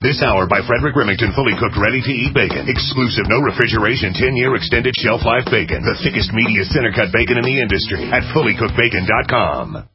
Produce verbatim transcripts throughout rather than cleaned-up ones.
This hour by Frederick Remington, fully cooked, ready-to-eat bacon. Exclusive, no refrigeration, ten-year extended shelf life bacon. The thickest, meatiest, center-cut bacon in the industry at fully cooked bacon dot com.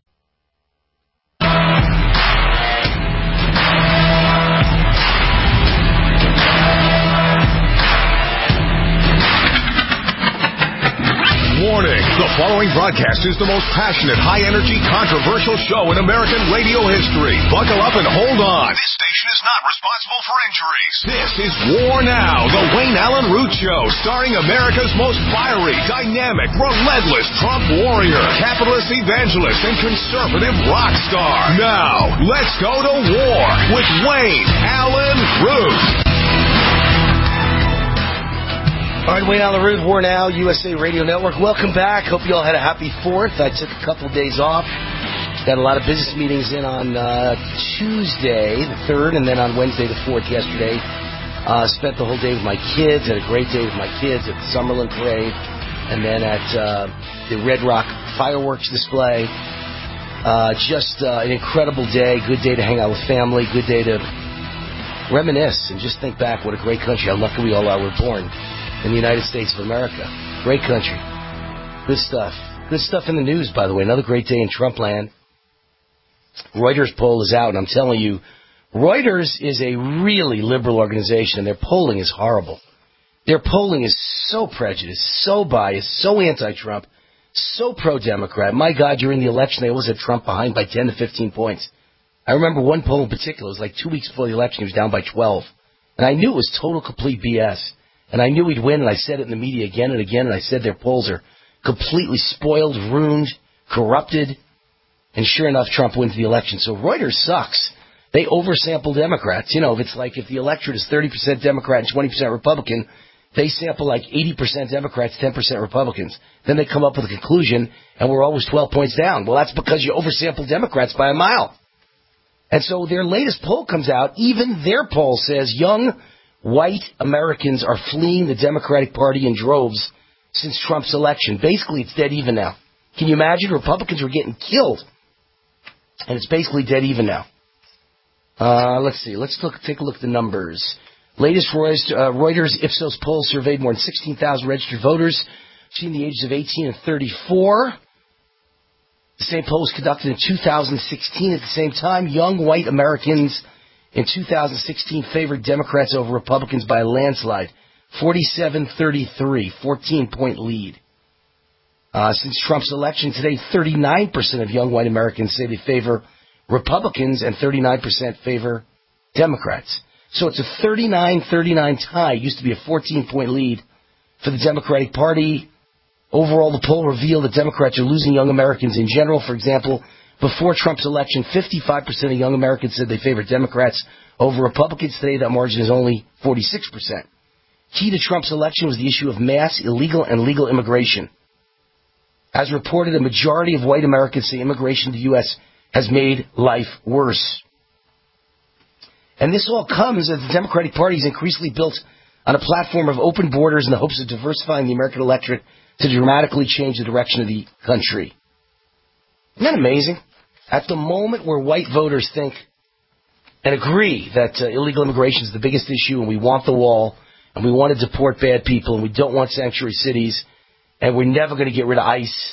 Warning, the following broadcast is the most passionate, high-energy, controversial show in American radio history. Buckle up and hold on. This station is not responsible for injuries. This is War Now, the Wayne Allen Root Show, starring America's most fiery, dynamic, relentless Trump warrior, capitalist evangelist, and conservative rock star. Now, let's go to war with Wayne Allen Root. All right, Wayne Allen Root, War Now, U S A Radio Network. Welcome back. Hope you all had a happy fourth. I took a couple days off. Got a lot of business meetings in on uh, Tuesday, the third, and then on Wednesday, the fourth, yesterday. Uh, spent the whole day with my kids. Had a great day with my kids at the Summerlin Parade, and then at uh, the Red Rock fireworks display. Uh, just uh, an incredible day. Good day to hang out with family. Good day to reminisce and just think back what a great country. How lucky we all are we're born in the United States of America. Great country. Good stuff. Good stuff in the news, by the way. Another great day in Trump land. Reuters poll is out, and I'm telling you, Reuters is a really liberal organization, and their polling is horrible. Their polling is so prejudiced, so biased, so anti-Trump, so pro-Democrat. My God, during the election, they always had Trump behind by ten to fifteen points. I remember one poll in particular. It was like two weeks before the election. He was down by twelve. And I knew it was total, complete B S. And I knew he'd win, and I said it in the media again and again, and I said their polls are completely spoiled, ruined, corrupted, and sure enough, Trump wins the election. So Reuters sucks. They oversample Democrats. You know, if it's like if the electorate is thirty percent Democrat and twenty percent Republican, they sample like eighty percent Democrats, ten percent Republicans. Then they come up with a conclusion, and we're always twelve points down. Well, that's because you oversample Democrats by a mile. And so their latest poll comes out. Even their poll says young white Americans are fleeing the Democratic Party in droves since Trump's election. Basically, it's dead even now. Can you imagine? Republicans were getting killed. And it's basically dead even now. Uh, let's see. Let's look, take a look at the numbers. Latest Reuters, uh, Reuters Ipsos poll surveyed more than sixteen thousand registered voters between the ages of eighteen and thirty-four. The same poll was conducted in two thousand sixteen. At the same time, young white Americans in two thousand sixteen favored Democrats over Republicans by a landslide. forty-seven thirty-three, fourteen-point lead. Uh, since Trump's election today, thirty-nine percent of young white Americans say they favor Republicans and thirty-nine percent favor Democrats. So it's a thirty-nine thirty-nine tie. It used to be a fourteen-point lead for the Democratic Party. Overall, the poll revealed that Democrats are losing young Americans in general. For example, before Trump's election, fifty-five percent of young Americans said they favored Democrats over Republicans. Today, that margin is only forty-six percent. Key to Trump's election was the issue of mass illegal and legal immigration. As reported, a majority of white Americans say immigration to the U S has made life worse. And this all comes as the Democratic Party is increasingly built on a platform of open borders in the hopes of diversifying the American electorate to dramatically change the direction of the country. Isn't that amazing? At the moment where white voters think and agree that uh, illegal immigration is the biggest issue and we want the wall and we want to deport bad people and we don't want sanctuary cities and we're never going to get rid of ICE,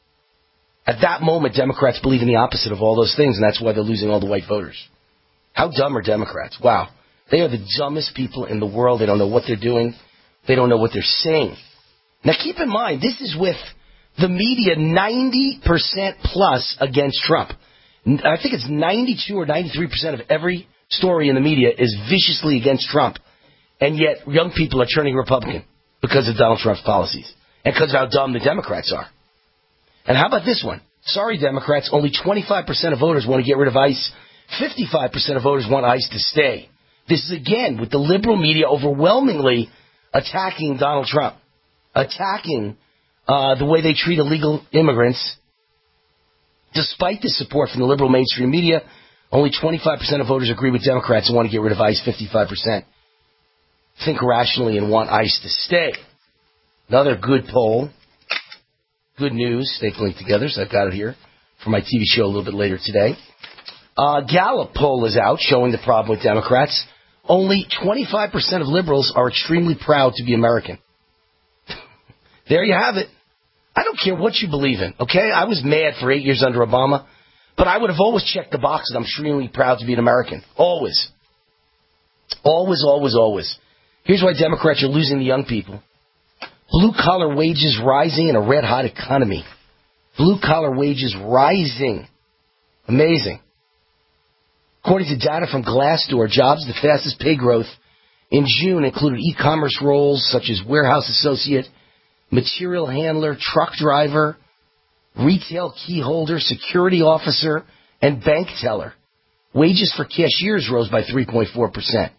at that moment Democrats believe in the opposite of all those things, and that's why they're losing all the white voters. How dumb are Democrats? Wow. They are the dumbest people in the world. They don't know what they're doing. They don't know what they're saying. Now keep in mind, this is with the media ninety percent plus against Trump. I think it's ninety-two or ninety-three percent of every story in the media is viciously against Trump. And yet young people are turning Republican because of Donald Trump's policies and because of how dumb the Democrats are. And how about this one? Sorry, Democrats, only twenty-five percent of voters want to get rid of ICE. fifty-five percent of voters want ICE to stay. This is, again, with the liberal media overwhelmingly attacking Donald Trump, attacking uh, the way they treat illegal immigrants. Despite the support from the liberal mainstream media, only twenty-five percent of voters agree with Democrats and want to get rid of ICE. fifty-five percent think rationally and want ICE to stay. Another good poll. Good news. Stay linked together, so I've got it here for my T V show a little bit later today. Uh, Gallup poll is out showing the problem with Democrats. only twenty-five percent of liberals are extremely proud to be American. There you have it. I don't care what you believe in, okay? I was mad for eight years under Obama, but I would have always checked the box that I'm extremely proud to be an American. Always. Always, always, always. Here's why Democrats are losing the young people. Blue-collar wages rising in a red-hot economy. Blue-collar wages rising. Amazing. According to data from Glassdoor, jobs the fastest pay growth in June included e-commerce roles such as warehouse associate, material handler, truck driver, retail key holder, security officer, and bank teller. Wages for cashiers rose by three point four percent.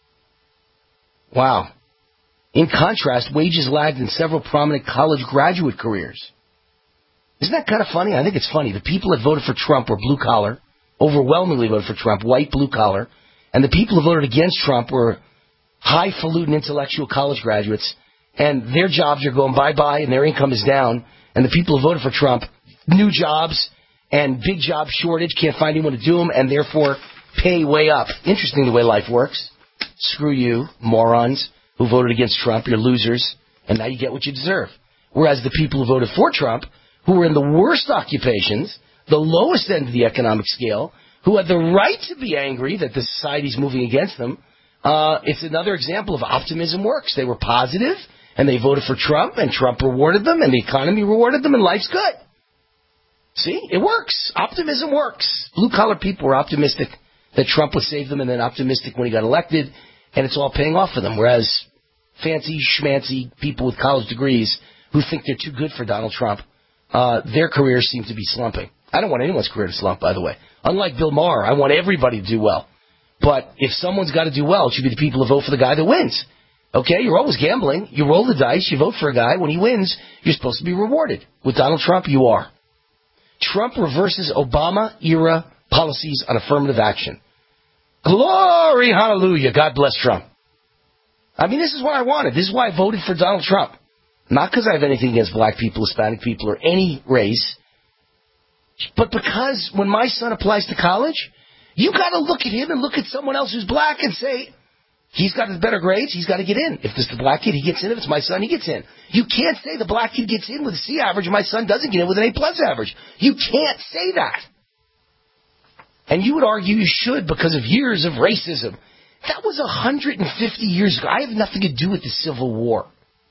Wow. In contrast, wages lagged in several prominent college graduate careers. Isn't that kind of funny? I think it's funny. The people that voted for Trump were blue-collar, overwhelmingly voted for Trump, white blue-collar, and the people who voted against Trump were highfalutin intellectual college graduates, and their jobs are going bye-bye, and their income is down, and the people who voted for Trump, new jobs and big job shortage, can't find anyone to do them, and therefore pay way up. Interesting the way life works. Screw you, morons, who voted against Trump. You're losers, and now you get what you deserve. Whereas the people who voted for Trump, who were in the worst occupations, the lowest end of the economic scale, who had the right to be angry that the society's moving against them, uh, it's another example of optimism works. They were positive, and they voted for Trump, and Trump rewarded them, and the economy rewarded them, and life's good. See? It works. Optimism works. Blue-collar people were optimistic that Trump would save them, and then optimistic when he got elected, and it's all paying off for them. Whereas fancy, schmancy people with college degrees who think they're too good for Donald Trump, uh, their careers seem to be slumping. I don't want anyone's career to slump, by the way. Unlike Bill Maher, I want everybody to do well. But if someone's got to do well, it should be the people who vote for the guy that wins. Okay, you're always gambling. You roll the dice, you vote for a guy. When he wins, you're supposed to be rewarded. With Donald Trump, you are. Trump reverses Obama-era policies on affirmative action. Glory, hallelujah. God bless Trump. I mean, this is what I wanted. This is why I voted for Donald Trump. Not because I have anything against black people, Hispanic people, or any race, but because when my son applies to college, you got to look at him and look at someone else who's black and say, he's got his better grades, he's got to get in. If it's the black kid, he gets in. If it's my son, he gets in. You can't say the black kid gets in with a C average and my son doesn't get in with an A-plus average. You can't say that. And you would argue you should because of years of racism. That was one hundred fifty years ago. I have nothing to do with the Civil War.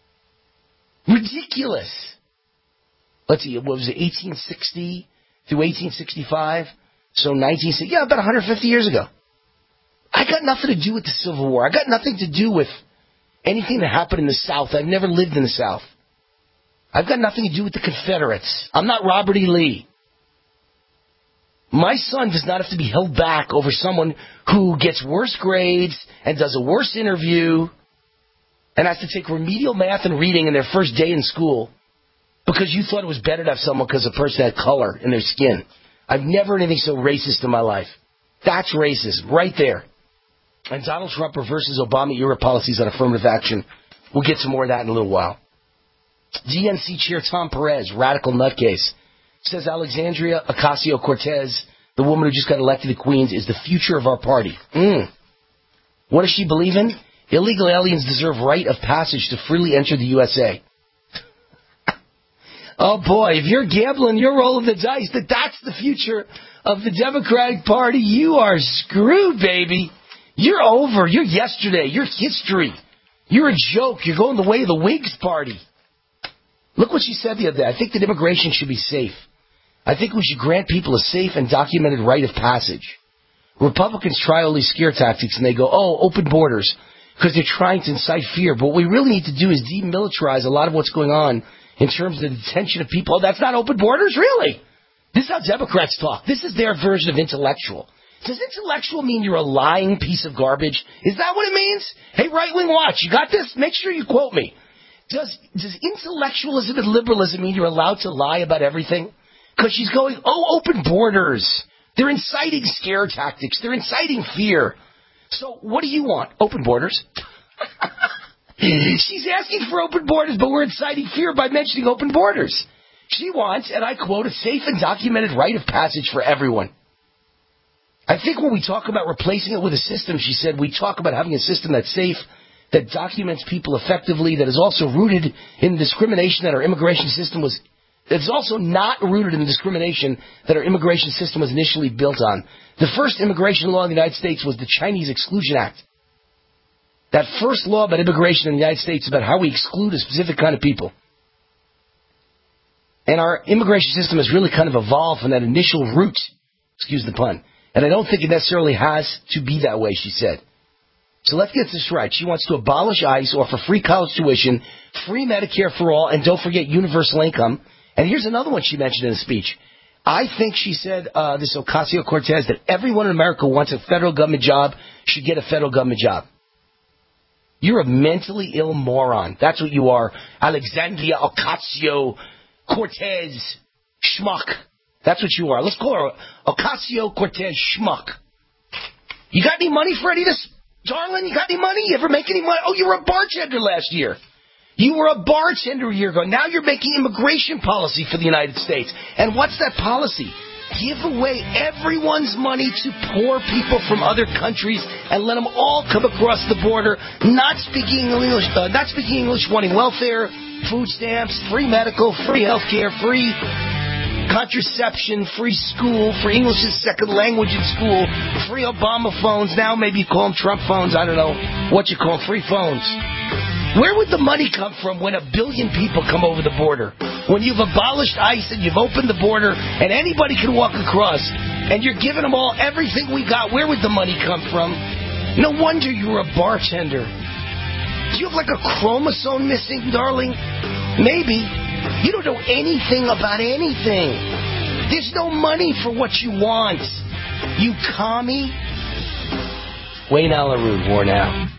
Ridiculous. Let's see, what was it, eighteen sixty through eighteen sixty-five? So nineteen sixty, yeah, about one hundred fifty years ago. I got nothing to do with the Civil War. I got nothing to do with anything that happened in the South. I've never lived in the South. I've got nothing to do with the Confederates. I'm not Robert E. Lee. My son does not have to be held back over someone who gets worse grades and does a worse interview and has to take remedial math and reading in their first day in school because you thought it was better to have someone because a person had color in their skin. I've never heard anything so racist in my life. That's racism, right there. And Donald Trump reverses Obama-era policies on affirmative action. We'll get to more of that in a little while. D N C Chair Tom Perez, radical nutcase, says Alexandria Ocasio-Cortez, the woman who just got elected to Queens, is the future of our party. Mm. What does she believe in? Illegal aliens deserve right of passage to freely enter the U S A. Oh, boy, if you're gambling, you're rolling the dice that that's the future of the Democratic Party. You are screwed, baby. You're over. You're yesterday. You're history. You're a joke. You're going the way of the Whigs Party. Look what she said the other day. I think that immigration should be safe. I think we should grant people a safe and documented right of passage. Republicans try all these scare tactics, and they go, oh, open borders, because they're trying to incite fear. But what we really need to do is demilitarize a lot of what's going on in terms of the detention of people. Oh, that's not open borders? Really? This is how Democrats talk. This is their version of intellectual. Does intellectual mean you're a lying piece of garbage? Is that what it means? Hey, right-wing watch, you got this? Make sure you quote me. Does does intellectualism and liberalism mean you're allowed to lie about everything? Because she's going, oh, open borders. They're inciting scare tactics. They're inciting fear. So what do you want? Open borders. She's asking for open borders, but we're inciting fear by mentioning open borders. She wants, and I quote, a safe and documented right of passage for everyone. I think when we talk about replacing it with a system, she said, we talk about having a system that's safe, that documents people effectively, that is also rooted in the discrimination that our immigration system was, it's also not rooted in the discrimination that our immigration system was initially built on. The first immigration law in the United States was the Chinese Exclusion Act. That first law about immigration in the United States about how we exclude a specific kind of people. And our immigration system has really kind of evolved from that initial root, excuse the pun. And I don't think it necessarily has to be that way, she said. So let's get this right. She wants to abolish ICE, offer free college tuition, free Medicare for all, and don't forget universal income. And here's another one she mentioned in the speech. I think she said, uh, this Ocasio-Cortez, that everyone in America who wants a federal government job should get a federal government job. You're a mentally ill moron. That's what you are. Alexandria Ocasio-Cortez schmuck. That's what you are. Let's call her Ocasio-Cortez schmuck. You got any money for any of this, darling? You got any money? You ever make any money? Oh, you were a bartender last year. You were a bartender a year ago. Now you're making immigration policy for the United States. And what's that policy? Give away everyone's money to poor people from other countries and let them all come across the border, not speaking English, uh, not speaking English, wanting welfare, food stamps, free medical, free health care, free contraception, free school, free English as second language in school, free Obama phones. Now maybe you call them Trump phones. I don't know what you call free phones. Where would the money come from when a billion people come over the border? When you've abolished ICE and you've opened the border and anybody can walk across and you're giving them all everything we got, where would the money come from? No wonder you're a bartender. Do you have like a chromosome missing, darling? Maybe. You don't know anything about anything. There's no money for what you want. You commie. Wayne Allyn Root, War Now.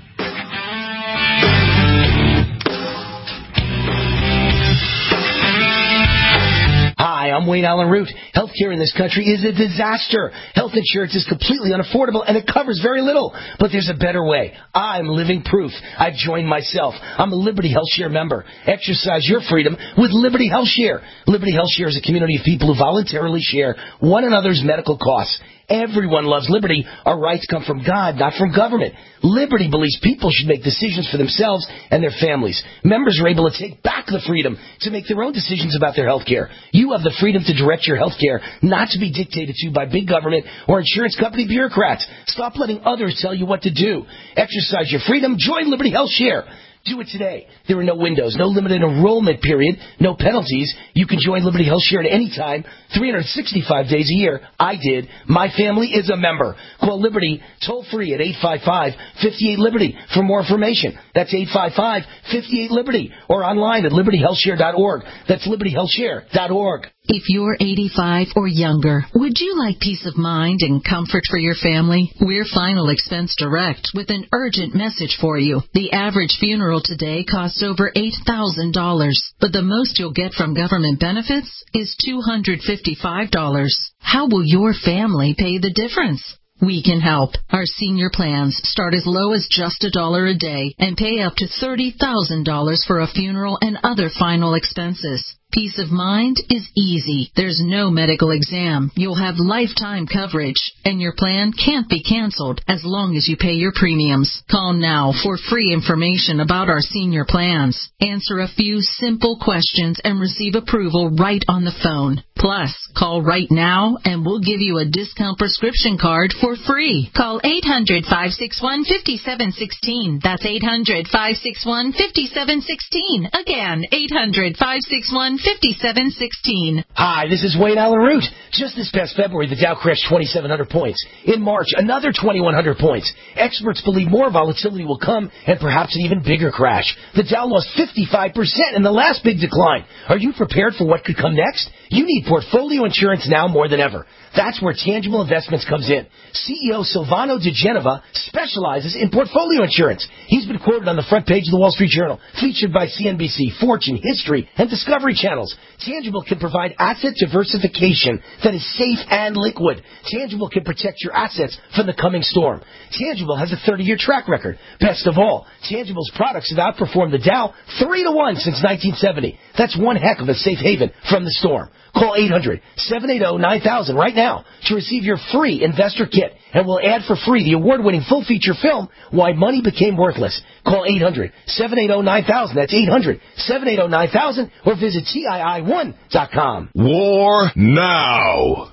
Hi, I'm Wayne Allyn Root. Healthcare in this country is a disaster. Health insurance is completely unaffordable and it covers very little. But there's a better way. I'm living proof. I've joined myself. I'm a Liberty HealthShare member. Exercise your freedom with Liberty HealthShare. Liberty HealthShare is a community of people who voluntarily share one another's medical costs. Everyone loves liberty. Our rights come from God, not from government. Liberty believes people should make decisions for themselves and their families. Members are able to take back the freedom to make their own decisions about their health care. You have the freedom to direct your health care, not to be dictated to by big government or insurance company bureaucrats. Stop letting others tell you what to do. Exercise your freedom. Join Liberty HealthShare. Do it today. There are no windows, no limited enrollment period, no penalties. You can join Liberty HealthShare at any time, three hundred sixty-five days a year. I did. My family is a member. Call Liberty toll free at eight five five, five eight, Liberty for more information. That's eight five five, five eight, Liberty or online at liberty health share dot org. That's liberty health share dot org. If you're eighty-five or younger, would you like peace of mind and comfort for your family? We're Final Expense Direct with an urgent message for you. The average funeral today costs over eight thousand dollars, but the most you'll get from government benefits is two hundred fifty-five dollars. How will your family pay the difference? We can help. Our senior plans start as low as just a dollar a day and pay up to thirty thousand dollars for a funeral and other final expenses. Peace of mind is easy. There's no medical exam. You'll have lifetime coverage, and your plan can't be canceled as long as you pay your premiums. Call now for free information about our senior plans. Answer a few simple questions and receive approval right on the phone. Plus, call right now and we'll give you a discount prescription card for free. Call eight hundred, five six one, five seven one six. That's eight hundred, five six one, five seven one six. Again, eight hundred, five six one, five seven one six. Hi, this is Wayne Allyn Root. Just this past February, the Dow crashed twenty-seven hundred points. In March, another twenty-one hundred points. Experts believe more volatility will come and perhaps an even bigger crash. The Dow lost fifty-five percent in the last big decline. Are you prepared for what could come next? You need portfolio insurance now more than ever. That's where Tangible Investments comes in. C E O Silvano De Genova specializes in portfolio insurance. He's been quoted on the front page of the Wall Street Journal, featured by C N B C, Fortune, History, and Discovery Channels. Tangible can provide asset diversification that is safe and liquid. Tangible can protect your assets from the coming storm. Tangible has a thirty-year track record. Best of all, Tangible's products have outperformed the Dow three to one since nineteen seventy. That's one heck of a safe haven from the storm. Call eight hundred, seven eight zero, nine thousand right now to receive your free investor kit. And we'll add for free the award-winning full-feature film, Why Money Became Worthless. Call eight hundred, seven eight zero, nine thousand. That's eight hundred, seven eight zero, nine thousand. Or visit T I I one dot com. War now.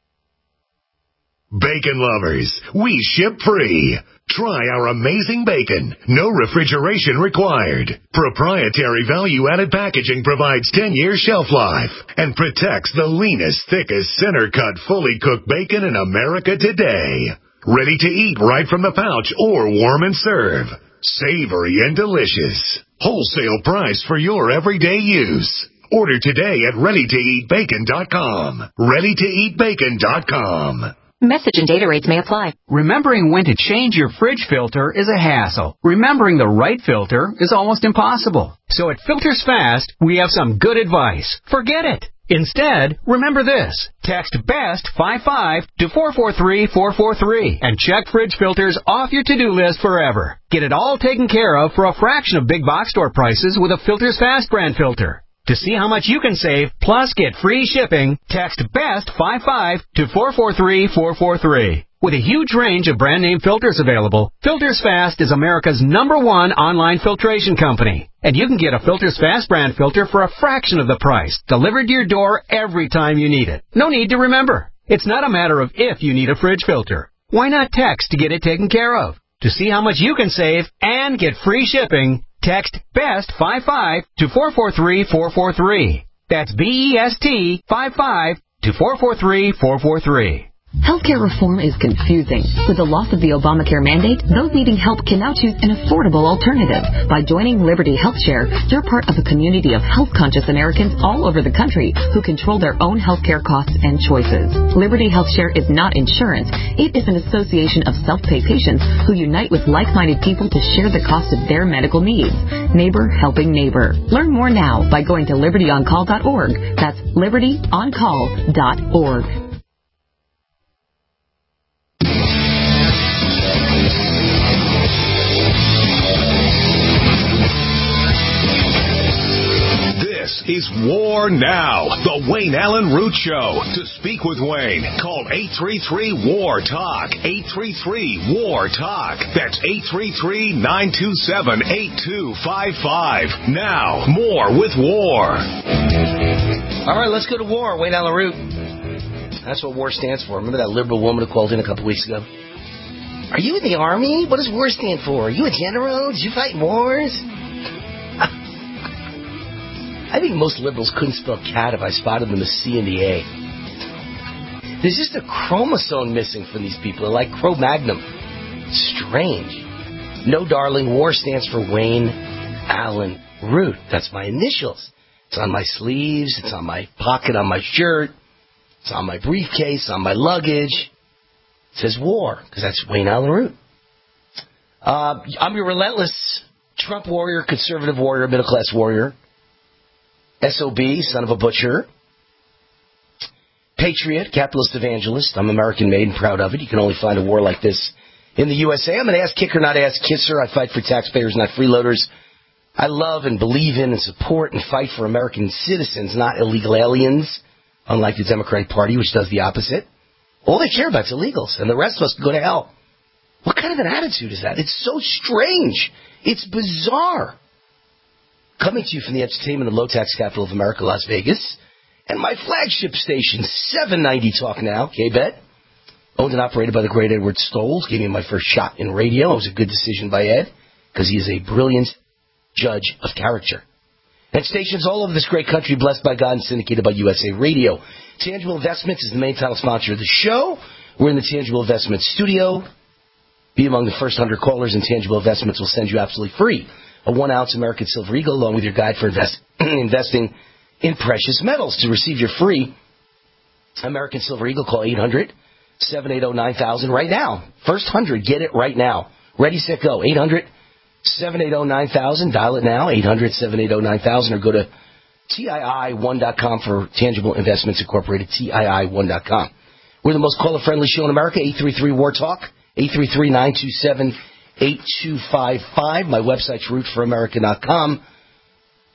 Bacon lovers, we ship free. Try our amazing bacon. No refrigeration required. Proprietary value-added packaging provides ten-year shelf life and protects the leanest, thickest, center-cut, fully cooked bacon in America today. Ready to eat right from the pouch or warm and serve. Savory and delicious. Wholesale price for your everyday use. Order today at ready to eat bacon dot com. ready to eat bacon dot com. Message and data rates may apply. Remembering when to change your fridge filter is a hassle. Remembering the right filter is almost impossible. So at Filters Fast, we have some good advice. Forget it. Instead, remember this. Text BEST fifty-five to four four three four four three and check fridge filters off your to-do list forever. Get it all taken care of for a fraction of big box store prices with a Filters Fast brand filter. To see how much you can save, plus get free shipping, text BEST fifty-five to four four three four four three. With a huge range of brand name filters available, Filters Fast is America's number one online filtration company. And you can get a Filters Fast brand filter for a fraction of the price, delivered to your door every time you need it. No need to remember. It's not a matter of if you need a fridge filter. Why not text to get it taken care of? To see how much you can save and get free shipping, text BEST fifty-five to four four three four four three. That's B E S T fifty-five to four four three four four three. Healthcare reform is confusing. With the loss of the Obamacare mandate, those needing help can now choose an affordable alternative. By joining Liberty HealthShare, you're part of a community of health-conscious Americans all over the country who control their own healthcare costs and choices. Liberty HealthShare is not insurance. It is an association of self-pay patients who unite with like-minded people to share the cost of their medical needs. Neighbor helping neighbor. Learn more now by going to liberty on call dot org. That's liberty on call dot org. This is War Now, the Wayne Allen Root Show. To speak with Wayne, call eight three three, W A R, TALK, eight three three, W A R, TALK. That's eight three three, nine two seven, eight two five five. Now, more with War. All right, let's go to war. Wayne Allen Root. That's what WAR stands for. Remember that liberal woman who called in a couple weeks ago? Are you in the Army? What does WAR stand for? Are you a general? Did you fight in wars? I think most liberals couldn't spell cat if I spotted them as C and the A. There's just a chromosome missing from these people. They're like Cro-Magnon. Strange. No, darling, WAR stands for Wayne Allen Root. That's my initials. It's on my sleeves. It's on my pocket on my shirt. It's on my briefcase, on my luggage. It says WAR, because that's Wayne Allen Root. Uh, I'm your relentless Trump warrior, conservative warrior, middle-class warrior. S O B, son of a butcher. Patriot, capitalist evangelist. I'm American-made and proud of it. You can only find a war like this in the U S A. I'm an ass-kicker, not ass-kisser. I fight for taxpayers, not freeloaders. I love and believe in and support and fight for American citizens, not illegal aliens, unlike the Democratic Party, which does the opposite. All they care about is illegals, and the rest of us can go to hell. What kind of an attitude is that? It's so strange. It's bizarre. Coming to you from the entertainment and low-tax capital of America, Las Vegas, and my flagship station, seven ninety Talk Now, K-Bet, owned and operated by the great Edward Stolz, gave me my first shot in radio. It was a good decision by Ed, because he is a brilliant judge of character. And stations all over this great country, blessed by God and syndicated by U S A Radio. Tangible Investments is the main title sponsor of the show. We're in the Tangible Investments studio. Be among the first one hundred callers, and Tangible Investments will send you absolutely free a one-ounce American Silver Eagle, along with your guide for invest, investing in precious metals. To receive your free American Silver Eagle, call eight hundred, seven eight zero, nine thousand right now. First one hundred, get it right now. Ready, set, go. eight hundred, seven eight zero, nine thousand. Dial it now, eight hundred, seven eight zero, nine thousand, or go to T I I one dot com for Tangible Investments Incorporated, T I I one dot com. We're the most caller-friendly show in America, eight three three, W A R, TALK, eight three three, nine two seven, eight two five five. My website's root for america dot com.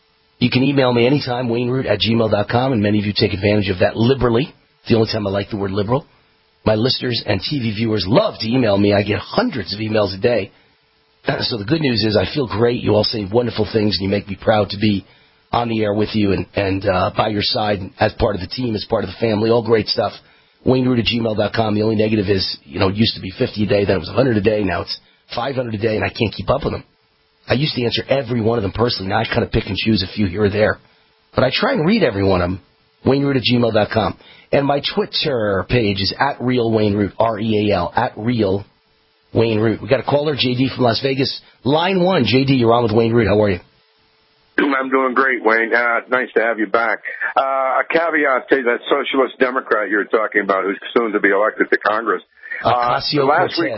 You can email me anytime, wayneroot at gmail dot com, and many of you take advantage of that liberally. It's the only time I like the word liberal. My listeners and T V viewers love to email me. I get hundreds of emails a day. So the good news is I feel great. You all say wonderful things, and you make me proud to be on the air with you and, and uh, by your side as part of the team, as part of the family. All great stuff. wayneroot at gmail dot com. The only negative is, you know, it used to be fifty a day, then it was one hundred a day. Now it's five hundred a day, and I can't keep up with them. I used to answer every one of them personally. Now I kind of pick and choose a few here or there. But I try and read every one of them. wayneroot at gmail dot com. And my Twitter page is at Real Wayneroot, R E A L, at Real Wayneroot. We got a caller, J D from Las Vegas. Line one, J D, you're on with Wayneroot. How are you? I'm doing great, Wayne. Uh, nice to have you back. Uh, a caveat to that socialist Democrat you were talking about who's soon to be elected to Congress. Uh, Ocasio last week,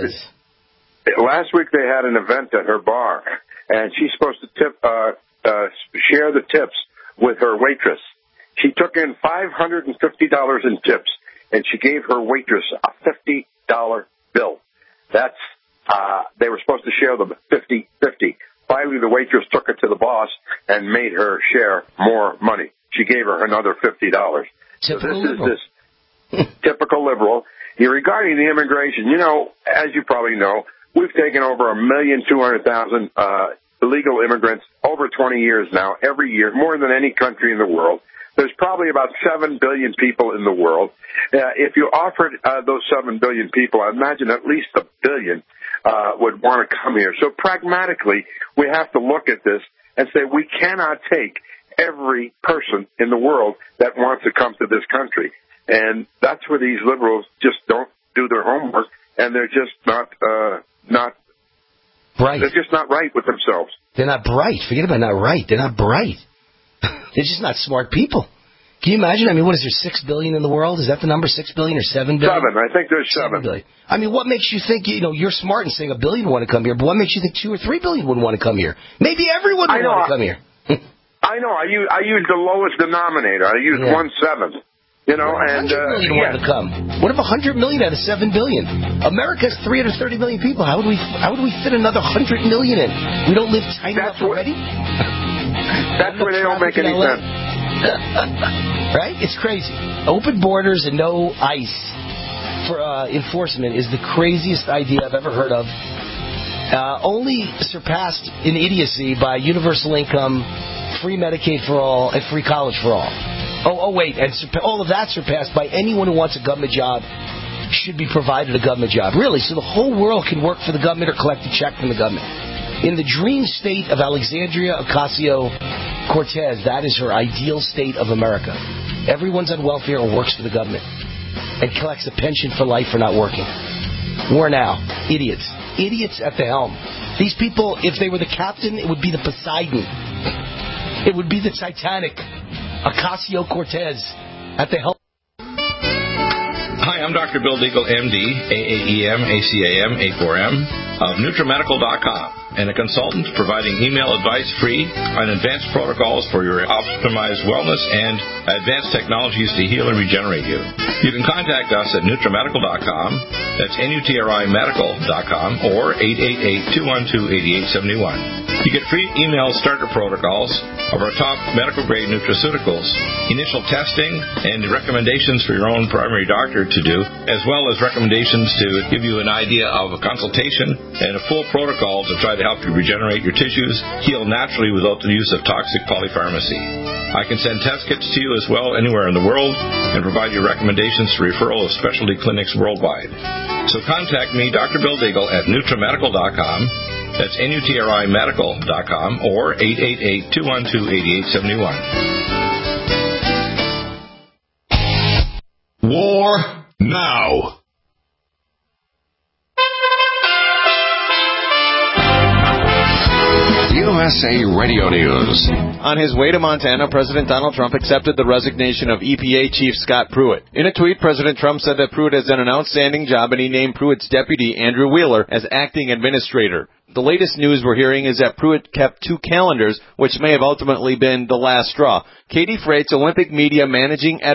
last week they had an event at her bar, and she's supposed to tip, uh, uh, share the tips with her waitress. She took in five hundred fifty dollars in tips, and she gave her waitress a fifty dollar bill. That's, uh, they were supposed to share the fifty fifty. Finally, the waitress took it to the boss and made her share more money. She gave her another fifty dollars. So this liberal. is this typical liberal. Here, regarding the immigration, you know, as you probably know, we've taken over a million two hundred thousand uh, illegal immigrants over twenty years now, every year, more than any country in the world. There's probably about seven billion people in the world. Uh, if you offered uh, those seven billion people, I imagine at least a billion uh, would want to come here. So pragmatically, we have to look at this and say we cannot take every person in the world that wants to come to this country. And that's where these liberals just don't do their homework, and they're just not uh, not bright. They're just not right with themselves. They're not bright. Forget about not right. They're not bright. They're just not smart people. Can you imagine? I mean, what is there, six billion in the world? Is that the number, six billion or seven billion? Seven. I think there's seven. seven billion. I mean, what makes you think, you know, you're smart in saying a billion want to come here, but what makes you think two or three billion wouldn't want to come here? Maybe everyone would want to come here. I know. I use, I use the lowest denominator. I use yeah. one seventh. You know, well, and uh, million yeah. want to come. What if one hundred million out of seven billion? America has three hundred thirty million people. How would we how would we fit another one hundred million in? We don't live tiny enough already? That's where they don't make any sense. Right? It's crazy. Open borders and no ICE for uh, enforcement is the craziest idea I've ever heard of. Uh, only surpassed in idiocy by universal income, free Medicaid for all, and free college for all. Oh, oh wait, and surpa- all of that surpassed by anyone who wants a government job should be provided a government job. Really, so the whole world can work for the government or collect a check from the government. In the dream state of Alexandria Ocasio-Cortez, that is her ideal state of America. Everyone's on welfare or works for the government and collects a pension for life for not working. War now. Idiots. Idiots at the helm. These people, if they were the captain, it would be the Poseidon. It would be the Titanic. Ocasio-Cortez at the helm. Hi, I'm Doctor Bill Deagle, M D, A A E M, A C A M, A four M, of NutriMedical dot com, and a consultant providing email advice free on advanced protocols for your optimized wellness and advanced technologies to heal and regenerate you. You can contact us at NutriMedical dot com, that's N U T R I Medical dot com, or eight eight eight, two one two, eight eight seven one. You get free email starter protocols of our top medical-grade nutraceuticals, initial testing, and recommendations for your own primary doctor to do, as well as recommendations to give you an idea of a consultation and a full protocol to try to help you regenerate your tissues, heal naturally without the use of toxic polypharmacy. I can send test kits to you as well anywhere in the world and provide you recommendations for referral of specialty clinics worldwide. So contact me, Doctor Bill Deagle, at NutriMedical dot com. That's N U T R I Medical dot com or eight eight eight, two one two, eight eight seven one. War now. U S A Radio News. On his way to Montana, President Donald Trump accepted the resignation of E P A Chief Scott Pruitt. In a tweet, President Trump said that Pruitt has done an outstanding job, and he named Pruitt's deputy, Andrew Wheeler, as acting administrator. The latest news we're hearing is that Pruitt kept two calendars, which may have ultimately been the last straw. Katie Freitz, Olympic media managing editor,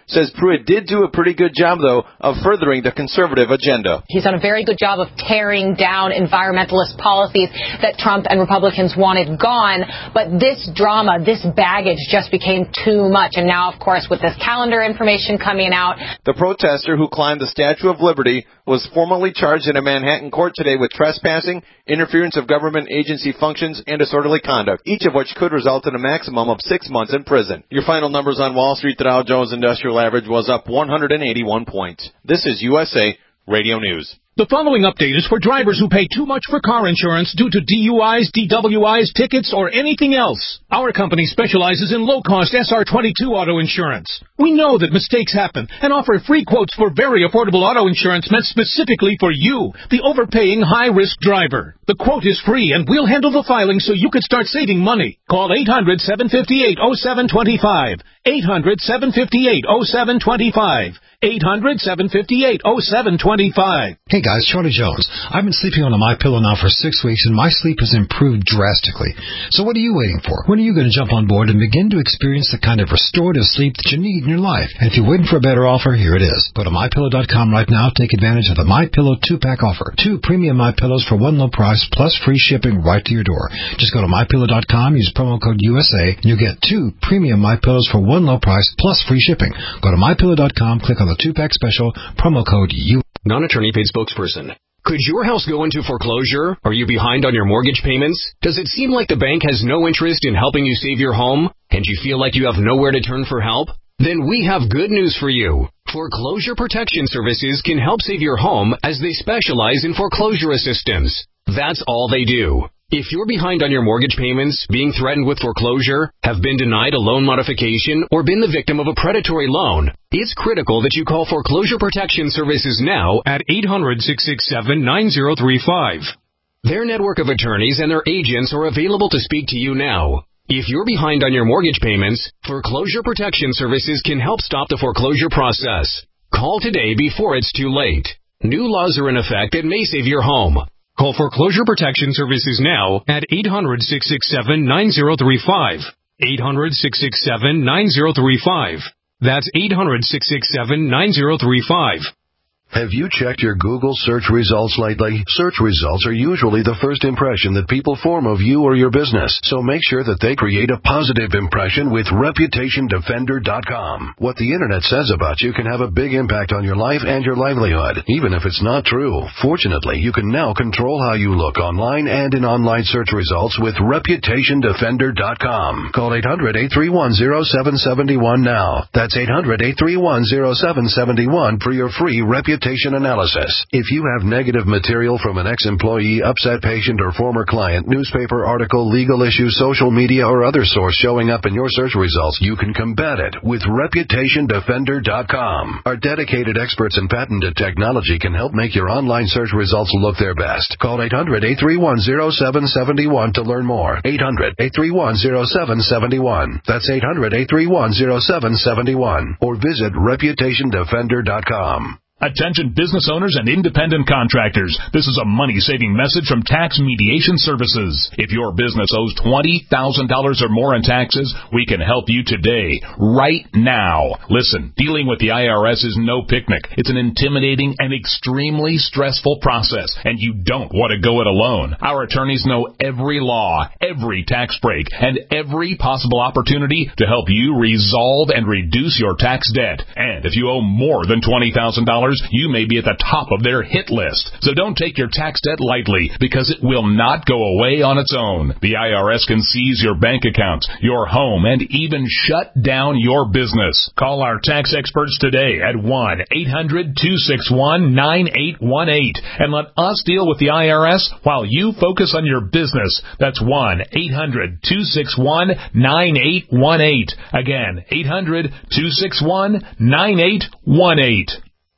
says Pruitt did do a pretty good job, though, of furthering the conservative agenda. He's done a very good job of tearing down environmentalist policies that Trump and Republicans wanted gone. But this drama, this baggage just became too much. And now, of course, with this calendar information coming out. The protester who climbed the Statue of Liberty was formally charged in a Manhattan court today with trespassing, interference of government agency functions, and disorderly conduct, each of which could result in a maximum of six months in prison. Your final numbers on Wall Street. The Dow Jones Industrial Average was up one hundred eighty-one points. This is U S A Radio News. The following update is for drivers who pay too much for car insurance due to D U Is, D W Is, tickets, or anything else. Our company specializes in low-cost S R twenty-two auto insurance. We know that mistakes happen and offer free quotes for very affordable auto insurance meant specifically for you, the overpaying high-risk driver. The quote is free, and we'll handle the filing so you can start saving money. Call eight hundred, seven five eight, oh seven two five. eight hundred, seven five eight, oh seven two five. eight hundred, seven five eight, oh seven two five. Hey guys, Charlie Jones. I've been sleeping on a MyPillow now for six weeks and my sleep has improved drastically. So what are you waiting for? When are you going to jump on board and begin to experience the kind of restorative sleep that you need in your life? And if you're waiting for a better offer, here it is. Go to My Pillow dot com right now. Take advantage of the MyPillow two-pack offer. Two premium MyPillows for one low price plus free shipping right to your door. Just go to My Pillow dot com, use promo code U S A, and you'll get two premium MyPillows for one low price plus free shipping. Go to My Pillow dot com, click on the two-pack special, promo code U S A. Non-attorney paid spokesperson. Could your house go into foreclosure? Are you behind on your mortgage payments? Does it seem like the bank has no interest in helping you save your home? And you feel like you have nowhere to turn for help? Then we have good news for you. Foreclosure Protection Services can help save your home as they specialize in foreclosure assistance. That's all they do. If you're behind on your mortgage payments, being threatened with foreclosure, have been denied a loan modification, or been the victim of a predatory loan, it's critical that you call Foreclosure Protection Services now at eight hundred, six six seven, nine zero three five. Their network of attorneys and their agents are available to speak to you now. If you're behind on your mortgage payments, Foreclosure Protection Services can help stop the foreclosure process. Call today before it's too late. New laws are in effect that may save your home. Call Foreclosure Protection Services now at eight hundred, six six seven, nine zero three five. eight hundred, six six seven, nine zero three five. That's eight hundred, six six seven, nine zero three five. Have you checked your Google search results lately? Search results are usually the first impression that people form of you or your business, so make sure that they create a positive impression with Reputation Defender dot com. What the Internet says about you can have a big impact on your life and your livelihood, even if it's not true. Fortunately, you can now control how you look online and in online search results with Reputation Defender dot com. Call eight hundred, eight three one, zero seven seven one now. That's eight hundred, eight three one, zero seven seven one for your free Reputation analysis. If you have negative material from an ex-employee, upset patient, or former client, newspaper article, legal issue, social media, or other source showing up in your search results, you can combat it with Reputation Defender dot com. Our dedicated experts in patented technology can help make your online search results look their best. Call eight hundred, eight three one, zero seven seven one to learn more. eight hundred, eight three one, zero seven seven one. That's eight hundred, eight three one, zero seven seven one. Or visit Reputation Defender dot com. Attention business owners and independent contractors. This is a money-saving message from Tax Mediation Services. If your business owes twenty thousand dollars or more in taxes, we can help you today, right now. Listen, dealing with the I R S is no picnic. It's an intimidating and extremely stressful process, and you don't want to go it alone. Our attorneys know every law, every tax break, and every possible opportunity to help you resolve and reduce your tax debt. And if you owe more than twenty thousand dollars, you may be at the top of their hit list. So don't take your tax debt lightly, because it will not go away on its own. The I R S can seize your bank accounts, your home, and even shut down your business. Call our tax experts today at one eight hundred, two six one, nine eight one eight and let us deal with the I R S while you focus on your business. That's one eight hundred, two six one, nine eight one eight. Again, eight hundred, two six one, nine eight one eight.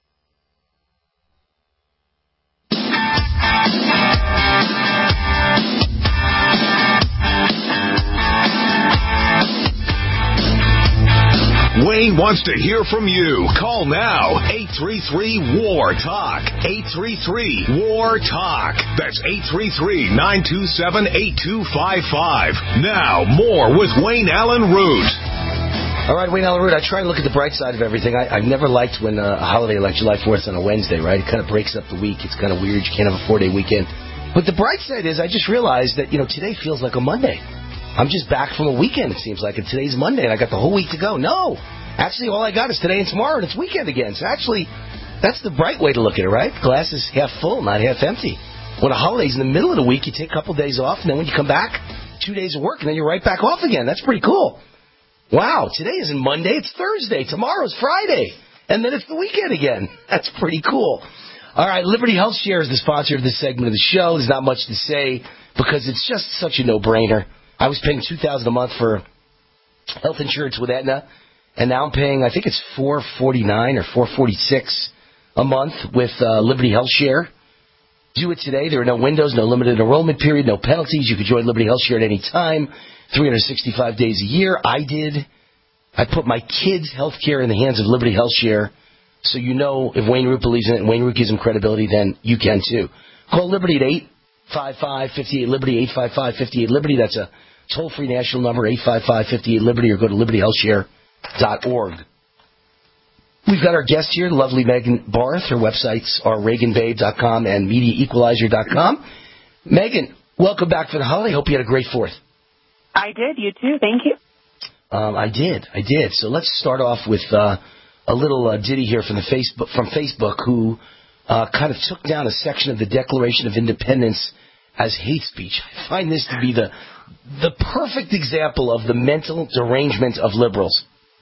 Wayne wants to hear from you. Call now. eight three three, W A R, TALK. eight three three, W A R, TALK. That's eight three three, nine two seven, eight two five five. Now, more with Wayne Allen Root. All right, Wayne Allyn Root, I try to look at the bright side of everything. I, I've never liked when uh, a holiday like July fourth is on a Wednesday, right? It kind of breaks up the week. It's kind of weird. You can't have a four-day weekend. But the bright side is I just realized that, you know, today feels like a Monday. I'm just back from a weekend, it seems like, and today's Monday, and I got the whole week to go. No. Actually, all I got is today and tomorrow, and it's weekend again. So actually, that's the bright way to look at it, right? Glass is half full, not half empty. When a holiday's in the middle of the week, you take a couple days off, and then when you come back, two days of work, and then you're right back off again. That's pretty cool. Wow, today isn't Monday, it's Thursday. Tomorrow's Friday. And then it's the weekend again. That's pretty cool. All right, Liberty Health Share is the sponsor of this segment of the show. There's not much to say because it's just such a no-brainer. I was paying two thousand dollars a month for health insurance with Aetna, and now I'm paying, I think it's four forty-nine or four forty-six a month with uh, Liberty Health Share. Do it today. There are no windows, no limited enrollment period, no penalties. You can join Liberty Health Share at any time, three hundred sixty-five days a year. I did. I put my kids' health care in the hands of Liberty Health Share. So you know if Wayne Root believes in it and Wayne Root gives him credibility, then you can too. Call Liberty at eight five five, five eight, Liberty, eight five five, five eight, Liberty. That's a toll-free national number, eight five five, five eight, Liberty, or go to liberty health share dot org. We've got our guest here, lovely Megan Barth. Her websites are reagan babe dot com and media equalizer dot com. Megan, welcome back for the holiday. Hope you had a great Fourth. I did. You too. Thank you. Um, I did. I did. So let's start off with uh, a little uh, ditty here from the Facebook from Facebook, who uh, kind of took down a section of the Declaration of Independence as hate speech. I find this to be the the perfect example of the mental derangement of liberals.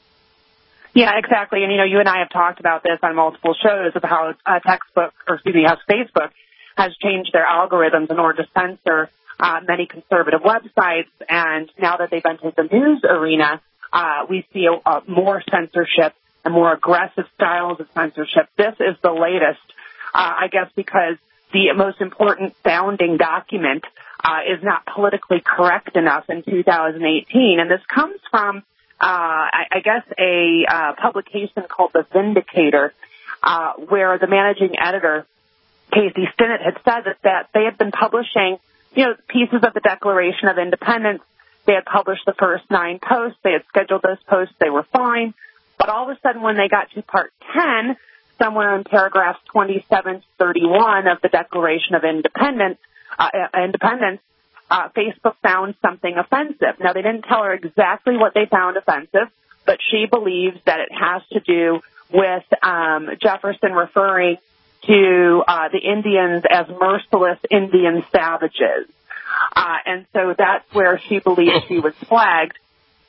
Yeah, exactly. And, you know, you and I have talked about this on multiple shows of how uh, textbook, or excuse me, how Facebook has changed their algorithms in order to censor uh, many conservative websites. And now that they've entered the news arena, uh, we see a, a more censorship and more aggressive styles of censorship. This is the latest, uh, I guess, because the most important founding document uh, is not politically correct enough in two thousand eighteen. And this comes from, uh, I, I guess, a uh, publication called The Vindicator, uh, where the managing editor, Casey Stinnett, had said that, that they had been publishing, you know, pieces of the Declaration of Independence. They had published the first nine posts. They had scheduled those posts. They were fine. But all of a sudden, when they got to part ten, somewhere in paragraphs twenty-seven to thirty-one of the Declaration of Independence, uh, Independence, uh, Facebook found something offensive. Now, they didn't tell her exactly what they found offensive, but she believes that it has to do with um, Jefferson referring to uh, the Indians as merciless Indian savages. Uh, and so that's where she believes she was flagged.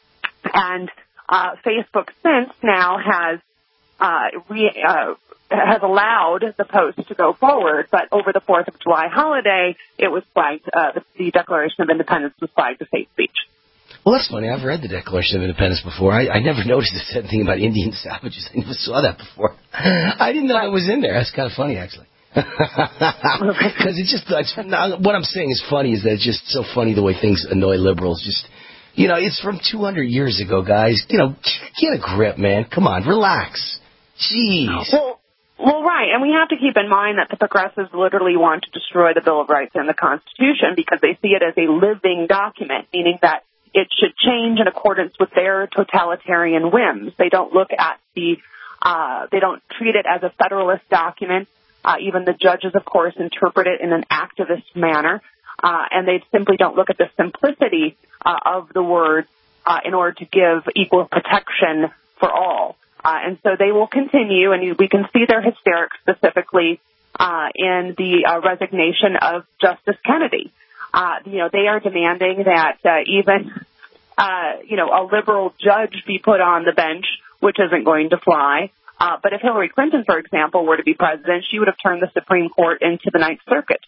And uh, Facebook since now has uh, re, uh, has allowed the post to go forward, but over the fourth of July holiday, it was flagged, uh, the, the Declaration of Independence was flagged as hate speech. Well, that's funny. I've read the Declaration of Independence before. I, I never noticed it said anything about Indian savages. I never saw that before. I didn't know it was in there. That's kind of funny, actually. Because it's just, it's, what I'm saying is funny is that it's just so funny the way things annoy liberals. Just, you know, it's from two hundred years ago, guys. You know, get a grip, man. Come on, relax. Jeez. Well, well, right. And we have to keep in mind that the progressives literally want to destroy the Bill of Rights and the Constitution because they see it as a living document, meaning that it should change in accordance with their totalitarian whims. They don't look at the, uh, they don't treat it as a federalist document. Uh, even the judges, of course, interpret it in an activist manner. Uh, and they simply don't look at the simplicity uh, of the words uh, in order to give equal protection for all. Uh, and so they will continue, and we can see their hysterics specifically uh, in the uh, resignation of Justice Kennedy. Uh, you know, they are demanding that uh, even, uh, you know, a liberal judge be put on the bench, which isn't going to fly. Uh, but if Hillary Clinton, for example, were to be president, she would have turned the Supreme Court into the Ninth Circuit.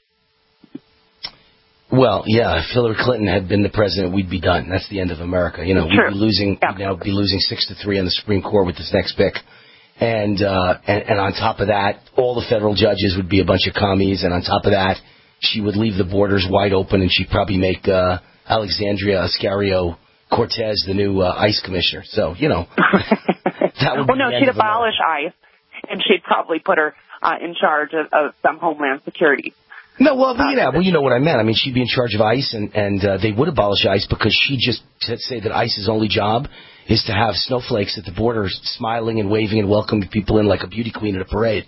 Well, yeah, if Hillary Clinton had been the president, we'd be done. That's the end of America. You know, we'd True. be losing, yeah. we'd now be losing six to three on the Supreme Court with this next pick. And, uh, and, and on top of that, all the federal judges would be a bunch of commies. And on top of that, she would leave the borders wide open, and she'd probably make uh, Alexandria Ocasio-Cortez the new uh, ICE commissioner. So, you know, that would well, be no, the she'd end of abolish ICE, and she'd probably put her uh, in charge of, of some Homeland Security. No, well, uh, yeah, well, you know what I meant. I mean, she'd be in charge of ICE, and, and uh, they would abolish ICE because she just said say that ICE's only job is to have snowflakes at the border smiling and waving and welcoming people in like a beauty queen at a parade.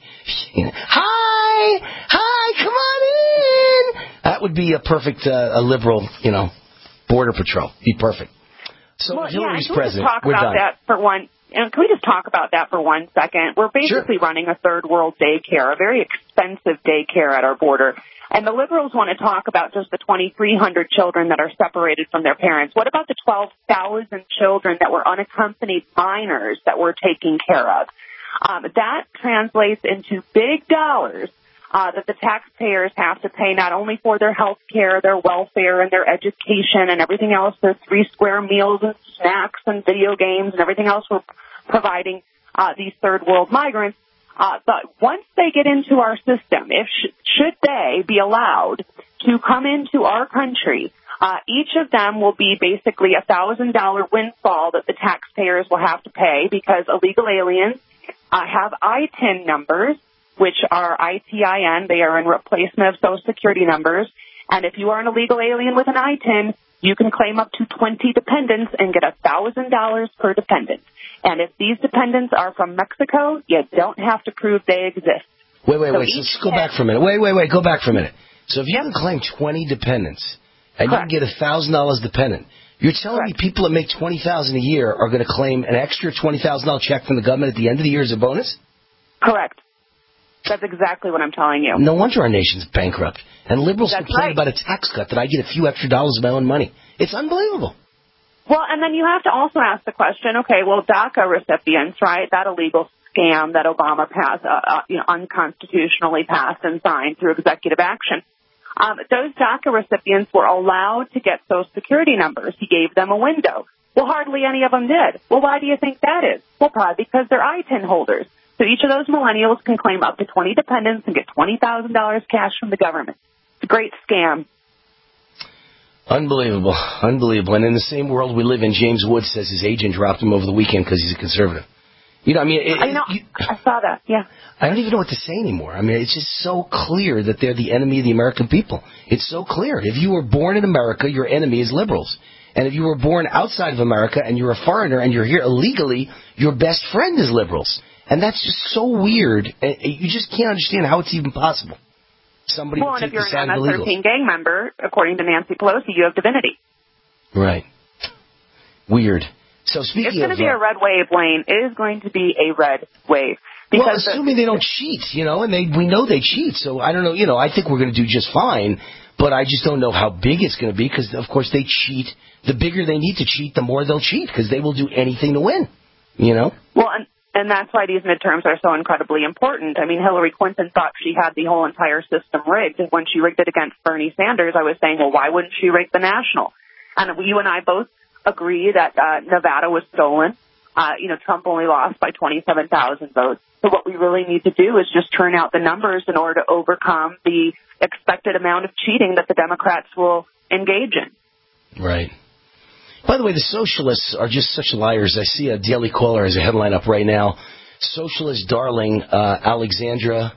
Hi! Hi, come on in! That would be a perfect, uh, a liberal, you know, border patrol. Be perfect. So well, Hillary's yeah, president. Talk We're about done. that for one. And can we just talk about that for one second? We're basically sure. running a third world daycare, a very expensive daycare at our border. And the liberals want to talk about just the twenty-three hundred children that are separated from their parents. What about the twelve thousand children that were unaccompanied minors that we're taking care of? Um, that translates into big dollars uh, that the taxpayers have to pay not only for their health care, their welfare, and their education and everything else, their three square meals and snacks and video games and everything else we're providing uh, these third world migrants. Uh, but once they get into our system, if sh- should they be allowed to come into our country, uh, each of them will be basically a thousand dollar windfall that the taxpayers will have to pay because illegal aliens uh, have I T I N numbers, which are I T I N. They are in replacement of Social Security numbers. And if you are an illegal alien with an I T I N, you can claim up to twenty dependents and get a thousand dollars per dependent. And if these dependents are from Mexico, you don't have to prove they exist. Wait, wait, so wait. So let's go back for a minute. Wait, wait, wait. Go back for a minute. So if you can claim twenty dependents and Correct. You can get a thousand dollars dependent, you're telling Correct. Me people that make twenty thousand dollars a year are going to claim an extra twenty thousand dollars check from the government at the end of the year as a bonus? Correct. That's exactly what I'm telling you. No wonder our nation's bankrupt. And liberals That's complain right. about a tax cut that I get a few extra dollars of my own money. It's unbelievable. Well, and then you have to also ask the question, okay, well, DACA recipients, right, that illegal scam that Obama passed, uh, uh, you know, unconstitutionally passed and signed through executive action, um, those DACA recipients were allowed to get Social Security numbers. He gave them a window. Well, hardly any of them did. Well, why do you think that is? Well, probably because they're I T I N holders. So each of those millennials can claim up to twenty dependents and get twenty thousand dollars cash from the government. It's a great scam. Unbelievable. Unbelievable. And in the same world we live in, James Woods says his agent dropped him over the weekend because he's a conservative. You know, I mean... It, I know. You, I saw that, yeah. I don't even know what to say anymore. I mean, it's just so clear that they're the enemy of the American people. It's so clear. If you were born in America, your enemy is liberals. And if you were born outside of America and you're a foreigner and you're here illegally, your best friend is liberals. And that's just so weird. You just can't understand how it's even possible. Somebody well, and if you're an M S thirteen gang member, according to Nancy Pelosi, you have divinity. Right. Weird. So speaking it's going of, to be uh, a red wave, Blaine. It is going to be a red wave. Well, assuming the, they don't cheat, you know, and they we know they cheat. So I don't know, you know, I think we're going to do just fine, but I just don't know how big it's going to be because, of course, they cheat. The bigger they need to cheat, the more they'll cheat because they will do anything to win, you know? Well, and And that's why these midterms are so incredibly important. I mean, Hillary Clinton thought she had the whole entire system rigged. When she rigged it against Bernie Sanders, I was saying, well, why wouldn't she rig the national? And you and I both agree that uh, Nevada was stolen. Uh, you know, Trump only lost by twenty-seven thousand votes. So what we really need to do is just turn out the numbers in order to overcome the expected amount of cheating that the Democrats will engage in. Right. By the way, the socialists are just such liars. I see a Daily Caller as a headline up right now. Socialist darling uh, Alexandra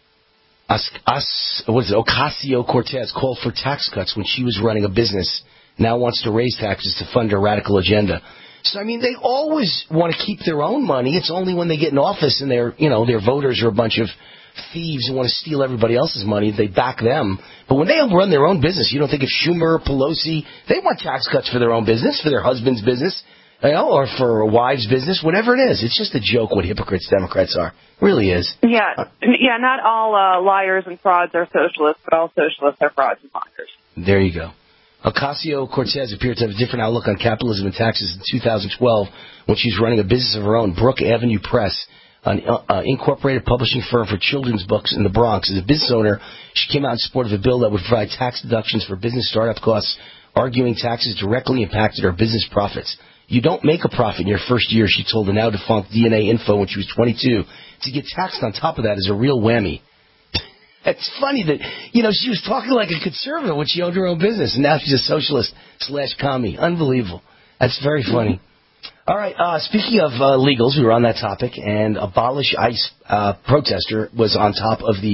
As- As- what is it? Ocasio-Cortez called for tax cuts when she was running a business. Now wants to raise taxes to fund her radical agenda. So, I mean, they always want to keep their own money. It's only when they get in office and their, you know, their voters are a bunch of thieves who want to steal everybody else's money, they back them. But when they run their own business, you don't think of Schumer or Pelosi, they want tax cuts for their own business, for their husband's business, you know, or for a wife's business, whatever it is. It's just a joke what hypocrites Democrats are. It really is. Yeah, yeah. Not all uh, liars and frauds are socialists, but all socialists are frauds and liars. There you go. Ocasio-Cortez appeared to have a different outlook on capitalism and taxes in two thousand twelve when she was running a business of her own, Brook Avenue Press, an uh, incorporated publishing firm for children's books in the Bronx. As a business owner, she came out in support of a bill that would provide tax deductions for business startup costs, arguing taxes directly impacted her business profits. You don't make a profit in your first year, she told the now-defunct D N A Info when she was twenty-two. To get taxed on top of that is a real whammy. It's funny that, you know, she was talking like a conservative when she owned her own business, and now she's a socialist slash commie. Unbelievable. That's very funny. All right, uh, speaking of uh, legals, we were on that topic, and Abolish ICE uh, protester was on top of the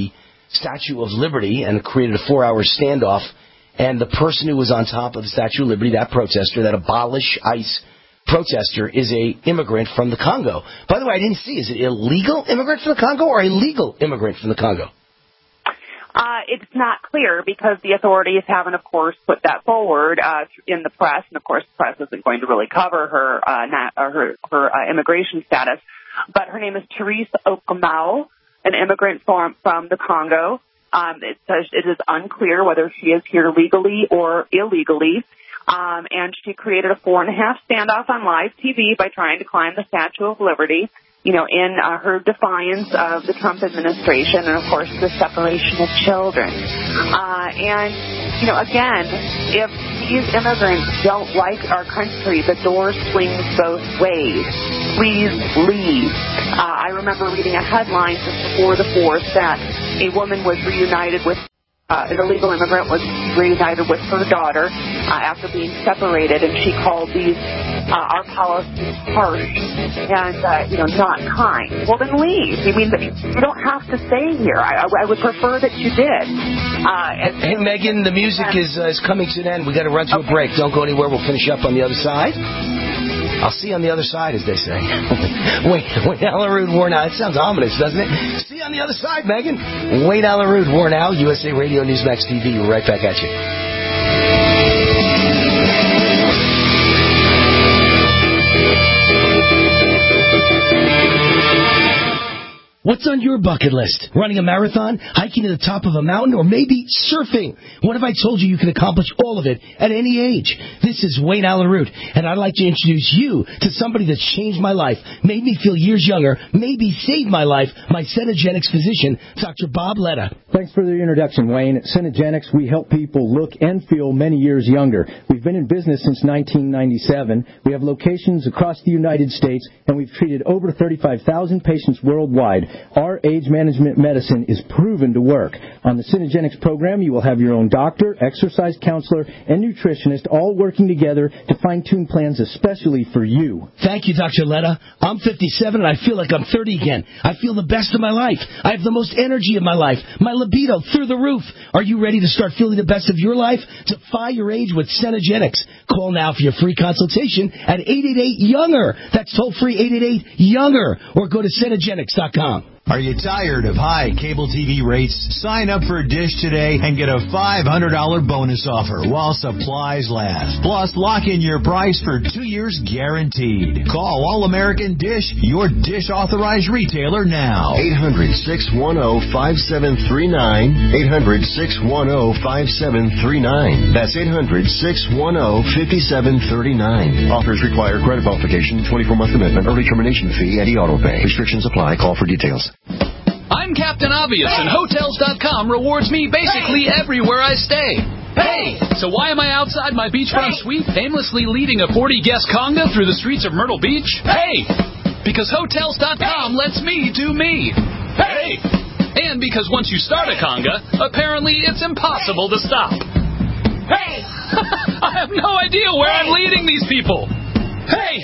Statue of Liberty and created a four-hour standoff. And the person who was on top of the Statue of Liberty, that protester, that abolish ICE protester, is a immigrant from the Congo. By the way, I didn't see, is it illegal immigrant from the Congo or a legal immigrant from the Congo? Uh, it's not clear because the authorities haven't, of course, put that forward uh, in the press, and of course, the press isn't going to really cover her uh, not, uh, her, her uh, immigration status. But her name is Therese Okomao, an immigrant from from the Congo. Um, it says it is unclear whether she is here legally or illegally. Um, and she created a four and a half standoff on live T V by trying to climb the Statue of Liberty, you know, in uh, her defiance of the Trump administration and, of course, the separation of children. Uh, and, you know, again, if these immigrants don't like our country, the door swings both ways. Please leave. Uh, I remember reading a headline just before the fourth that a woman was reunited with Uh, an illegal immigrant was reunited with her daughter uh, after being separated, and she called these uh, our policies harsh and uh, you know not kind. Well, then leave. I mean, you don't have to stay here. I, I would prefer that you did. Uh, and, hey, Megan, the music is uh, is coming to an end. We got to run to okay. a break. Don't go anywhere. We'll finish up on the other side. I'll see you on the other side, as they say. Wait, Wayne Allyn Root, War Now. It sounds ominous, doesn't it? See you on the other side, Megan. Wayne Allyn Root, War Now, U S A Radio, Newsmax T V. We're right back at you. What's on your bucket list? Running a marathon, hiking to the top of a mountain, or maybe surfing? What if I told you you could accomplish all of it at any age? This is Wayne Allyn Root, and I'd like to introduce you to somebody that's changed my life, made me feel years younger, maybe saved my life, my Cenegenics physician, Doctor Bob Letta. Thanks for the introduction, Wayne. At Cenegenics, we help people look and feel many years younger. We've been in business since nineteen ninety-seven. We have locations across the United States, and we've treated over thirty-five thousand patients worldwide. Our age management medicine is proven to work. On the Cenegenics program, you will have your own doctor, exercise counselor, and nutritionist all working together to fine-tune plans especially for you. Thank you, Doctor Letta. I'm fifty-seven, and I feel like I'm thirty again. I feel the best of my life. I have the most energy of my life. My libido through the roof. Are you ready to start feeling the best of your life? Defy your age with Cenegenics. Call now for your free consultation at eight eight eight, YOUNGER. That's toll-free eight eight eight, YOUNGER. Or go to Cenegenics dot com. Are you tired of high cable T V rates? Sign up for Dish today and get a five hundred dollars bonus offer while supplies last. Plus, lock in your price for two years guaranteed. Call All-American Dish, your Dish authorized retailer now. eight hundred, six one zero, five seven three nine. eight hundred, six one zero, five seven three nine. That's eight hundred, six one zero, five seven three nine. Offers require credit verification, twenty-four month commitment, early termination fee, and e-auto pay. Restrictions apply. Call for details. I'm Captain Obvious, and Hotels dot com rewards me basically hey. everywhere I stay. Hey! So why am I outside my beachfront hey. suite aimlessly leading a forty-guest conga through the streets of Myrtle Beach? Hey! Because Hotels dot com hey. lets me do me. Hey! And because once you start a conga, apparently it's impossible to stop. Hey! I have no idea where hey. I'm leading these people. Hey!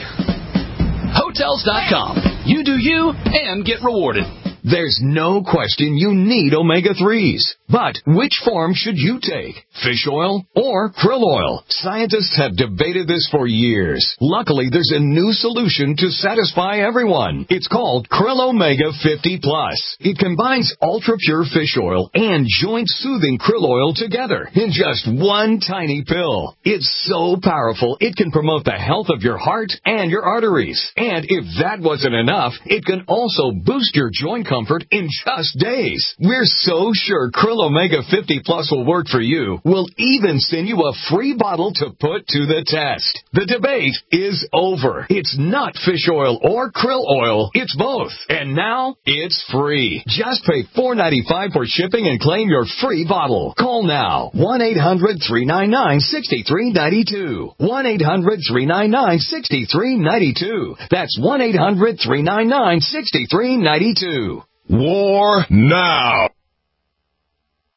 Hotels dot com. You do you and get rewarded. There's no question you need omega threes. But which form should you take? Fish oil or krill oil? Scientists have debated this for years. Luckily, there's a new solution to satisfy everyone. It's called Krill Omega fifty plus. It combines ultra-pure fish oil and joint-soothing krill oil together in just one tiny pill. It's so powerful, it can promote the health of your heart and your arteries. And if that wasn't enough, it can also boost your joint comfort in just days. We're so sure Krill Omega fifty plus will work for you. We'll even send you a free bottle to put to the test. The debate is over. It's not fish oil or krill oil. It's both. And now it's free. Just pay four dollars and ninety-five cents for shipping and claim your free bottle. Call now. one eight hundred, three nine nine, six three nine two. one eight hundred, three nine nine, six three nine two. That's one eight hundred, three nine nine, six three nine two. War now.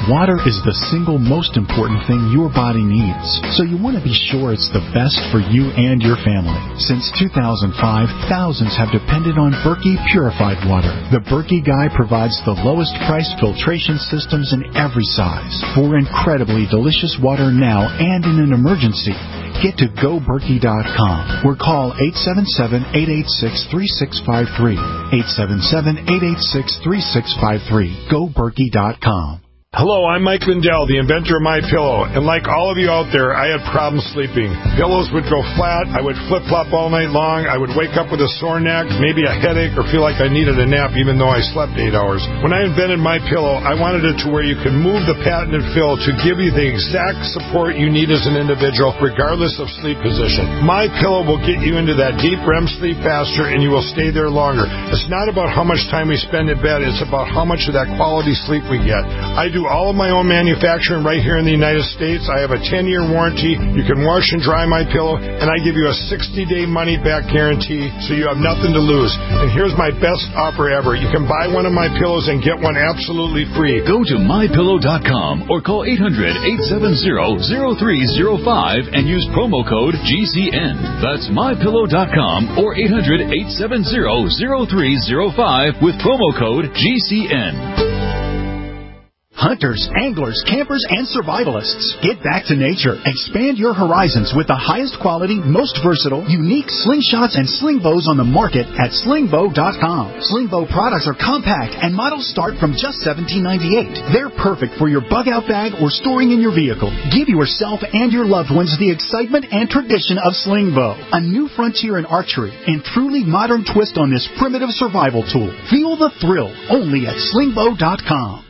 Water is the single most important thing your body needs, so you want to be sure it's the best for you and your family. Since two thousand five, thousands have depended on Berkey purified water. The Berkey Guy provides the lowest price filtration systems in every size for incredibly delicious water now and in an emergency. Get to go berkey dot com or call eight seven seven, eight eight six, three six five three. eight seven seven, eight eight six, three six five three. go berkey dot com. Hello, I'm Mike Lindell, the inventor of MyPillow, and like all of you out there, I had problems sleeping. Pillows would go flat, I would flip-flop all night long, I would wake up with a sore neck, maybe a headache, or feel like I needed a nap even though I slept eight hours. When I invented MyPillow, I wanted it to where you can move the patented fill to give you the exact support you need as an individual, regardless of sleep position. MyPillow will get you into that deep R E M sleep faster, and you will stay there longer. It's not about how much time we spend in bed, it's about how much of that quality sleep we get. I do all of my own manufacturing right here in the United States. I have a ten-year warranty. You can wash and dry my pillow, and I give you a sixty-day money-back guarantee, so you have nothing to lose. And here's my best offer ever. You can buy one of my pillows and get one absolutely free. Go to my pillow dot com or call eight hundred, eight seven zero, zero three zero five and use promo code G C N. That's my pillow dot com or eight hundred, eight seven zero, zero three zero five with promo code G C N. Hunters, anglers, campers, and survivalists. Get back to nature. Expand your horizons with the highest quality, most versatile, unique slingshots and sling bows on the market at sling bow dot com. Sling bow products are compact and models start from just seventeen ninety-eight. They're perfect for your bug out bag or storing in your vehicle. Give yourself and your loved ones the excitement and tradition of sling bow. A new frontier in archery and truly modern twist on this primitive survival tool. Feel the thrill only at sling bow dot com.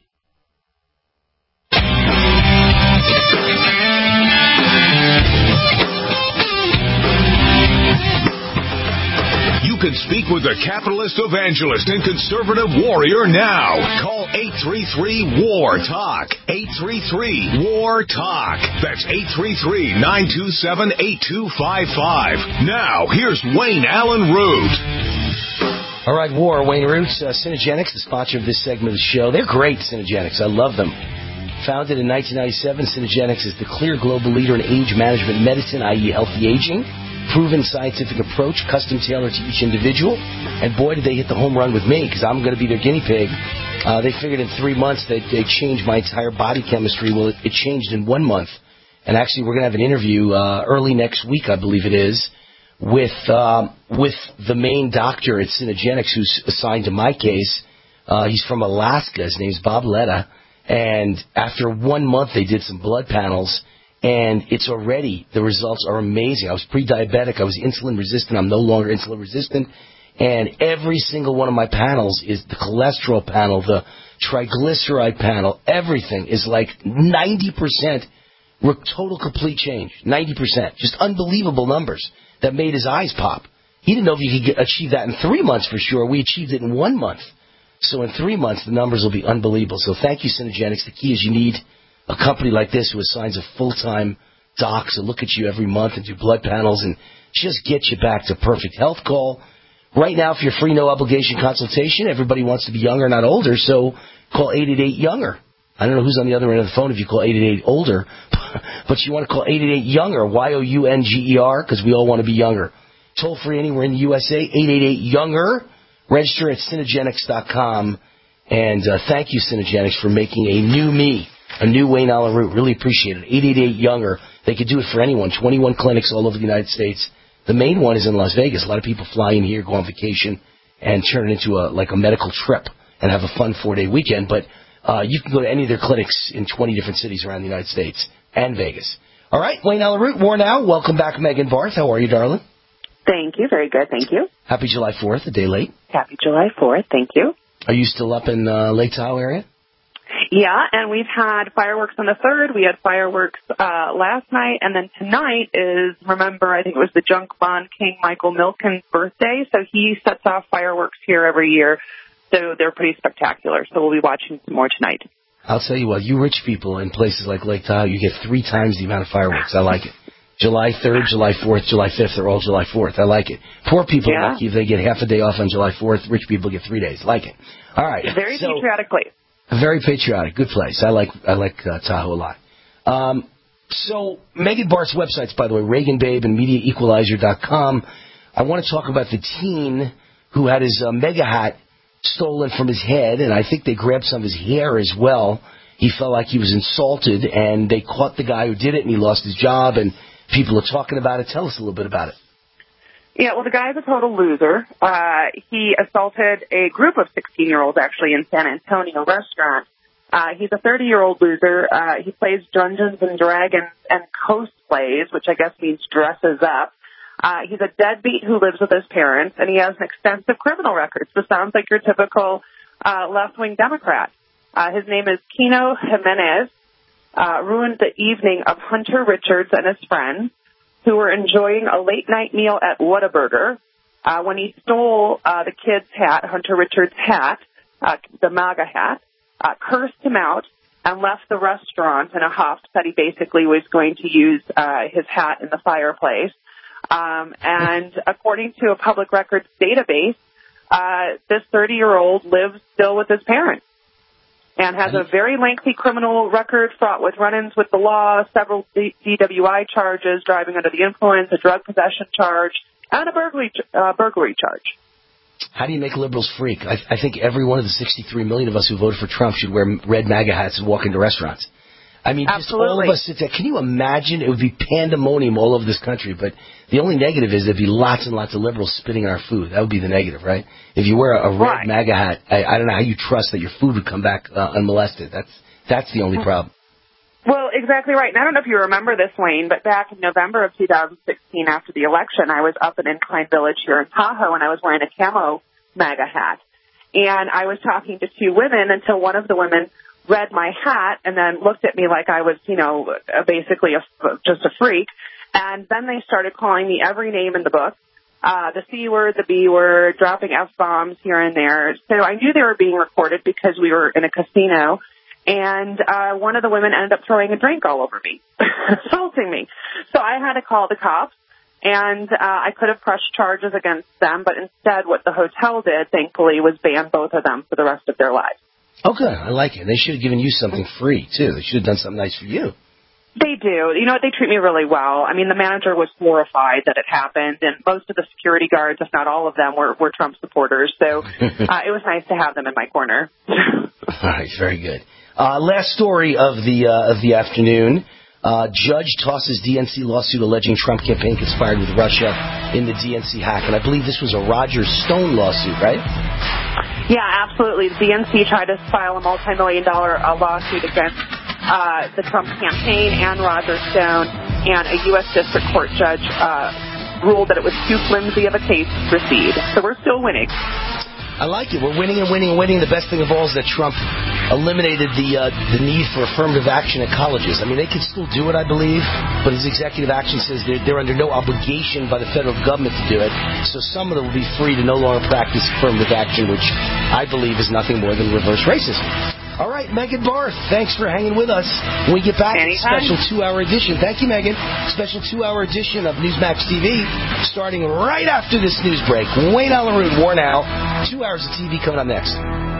You can speak with the capitalist evangelist and conservative warrior now. Call eight three three, W A R, TALK. eight three three, W A R, TALK. That's eight three three, nine two seven, eight two five five. Now, here's Wayne Allen Root. All right, War, Wayne Roots, uh, Synergenics, the sponsor of this segment of the show. They're great, Synergenics. I love them. Founded in nineteen ninety-seven, Synergenics is the clear global leader in age management medicine, that is healthy aging. Proven scientific approach, custom tailored to each individual. And boy, did they hit the home run with me, because I'm going to be their guinea pig. Uh, they figured in three months they'd, they'd change my entire body chemistry. Well, it, it changed in one month. And actually, we're going to have an interview uh, early next week, I believe it is, with uh, with the main doctor at Synergenics who's assigned to my case. Uh, he's from Alaska. His name's Bob Letta. And after one month, they did some blood panels. And it's already, the results are amazing. I was pre-diabetic. I was insulin resistant. I'm no longer insulin resistant. And every single one of my panels is the cholesterol panel, the triglyceride panel, everything is like ninety percent total complete change. ninety percent. Just unbelievable numbers that made his eyes pop. He didn't know if he could get, achieve that in three months for sure. We achieved it in one month. So in three months, the numbers will be unbelievable. So thank you, Synergenics. The key is you need a company like this who assigns a full-time doc to look at you every month and do blood panels and just get you back to perfect health. Call right now for your free no-obligation consultation. Everybody wants to be younger, not older, so call eight eight eight, younger. I don't know who's on the other end of the phone if you call eight eight eight, older, but you want to call eight eight eight, younger, Y O U N G E R, because we all want to be younger. Toll-free anywhere in the U S A, eight eight eight, younger. Register at Synergenics dot com. And uh, thank you, Synergenics, for making a new me. A new Wayne Allen Root. Really appreciate it. eight eight eight, younger. They could do it for anyone. twenty-one clinics all over the United States. The main one is in Las Vegas. A lot of people fly in here, go on vacation, and turn it into a like a medical trip and have a fun four-day weekend. But uh, you can go to any of their clinics in twenty different cities around the United States and Vegas. All right, Wayne Allen Root, War Now. Welcome back, Megan Barth. How are you, darling? Thank you. Very good. Thank you. Happy July fourth, a day late. Happy July fourth. Thank you. Are you still up in uh, Lake Tahoe area? Yeah, and we've had fireworks on the third. We had fireworks uh, last night, and then tonight is, remember, I think it was the junk bond king Michael Milken's birthday, so he sets off fireworks here every year, so they're pretty spectacular. So we'll be watching some more tonight. I'll tell you what, you rich people in places like Lake Tahoe, you get three times the amount of fireworks. I like it. July third, July fourth, July fifth, they're all July fourth. I like it. Poor people yeah. are lucky if they get half a day off on July fourth. Rich people get three days. Like it. All right. Very so, patriotic place. Very patriotic. Good place. I like I like uh, Tahoe a lot. Um, so Megan Barth's websites, by the way, Reagan Babe and Media Equalizer dot com. I want to talk about the teen who had his uh, mega hat stolen from his head, and I think they grabbed some of his hair as well. He felt like he was insulted, and they caught the guy who did it, and he lost his job, and people are talking about it. Tell us a little bit about it. Yeah, well, the guy's a total loser. Uh, he assaulted a group of sixteen-year-olds, actually, in San Antonio restaurant. Uh, he's a thirty-year-old loser. Uh, he plays Dungeons and Dragons and cosplays, which I guess means dresses up. Uh, he's a deadbeat who lives with his parents, and he has an extensive criminal record. So sounds like your typical uh, left-wing Democrat. Uh, his name is Kino Jimenez. Uh, ruined the evening of Hunter Richards and his friends, who were enjoying a late-night meal at Whataburger, uh, when he stole uh, the kid's hat, Hunter Richards' hat, uh, the MAGA hat, uh, cursed him out, and left the restaurant in a huff, said he basically was going to use uh, his hat in the fireplace. Um, and according to a public records database, uh, this thirty-year-old lives still with his parents and has a very lengthy criminal record fraught with run-ins with the law, several D W I charges, driving under the influence, a drug possession charge, and a burglary, uh, burglary charge. How do you make liberals freak? I, I think every one of the sixty-three million of us who voted for Trump should wear red MAGA hats and walk into restaurants. I mean, just all of us sit there. Can you imagine? It would be pandemonium all over this country. But the only negative is there'd be lots and lots of liberals spitting on our food. That would be the negative, right? If you wear a, a red right. MAGA hat, I, I don't know how you trust that your food would come back uh, unmolested. That's that's the only problem. Well, exactly right. And I don't know if you remember this, Wayne, but back in November of two thousand sixteen, after the election, I was up in Incline Village here in Tahoe, and I was wearing a camo MAGA hat. And I was talking to two women until one of the women read my hat and then looked at me like I was, you know, basically a, just a freak. And then they started calling me every name in the book, uh, the C word, the B word, dropping F-bombs here and there. So I knew they were being recorded because we were in a casino. And uh, one of the women ended up throwing a drink all over me, assaulting me. So I had to call the cops. And uh, I could have pressed charges against them, but instead what the hotel did, thankfully, was ban both of them for the rest of their lives. Oh, good. I like it. They should have given you something free, too. They should have done something nice for you. They do. You know what? They treat me really well. I mean, the manager was horrified that it happened, and most of the security guards, if not all of them, were, were Trump supporters. So uh, it was nice to have them in my corner. All right. Very good. Uh, last story of the uh, of the afternoon. Uh, judge tosses D N C lawsuit alleging Trump campaign conspired with Russia in the D N C hack. And I believe this was a Roger Stone lawsuit, right? Yeah, absolutely. The D N C tried to file a multi-million dollar uh, lawsuit against uh, the Trump campaign and Roger Stone, and a U S District Court judge uh, ruled that it was too flimsy of a case to proceed. So we're still winning. I like it. We're winning and winning and winning. The best thing of all is that Trump eliminated the uh, the need for affirmative action at colleges. I mean, they can still do it, I believe, but his executive action says they're, they're under no obligation by the federal government to do it. So some of them will be free to no longer practice affirmative action, which I believe is nothing more than reverse racism. All right, Megan Barth, thanks for hanging with us. When we get back, Anytime. special two-hour edition. Thank you, Megan. Special two-hour edition of Newsmax T V, starting right after this news break. Wayne Allyn Root, War Now. Two hours of T V coming up next.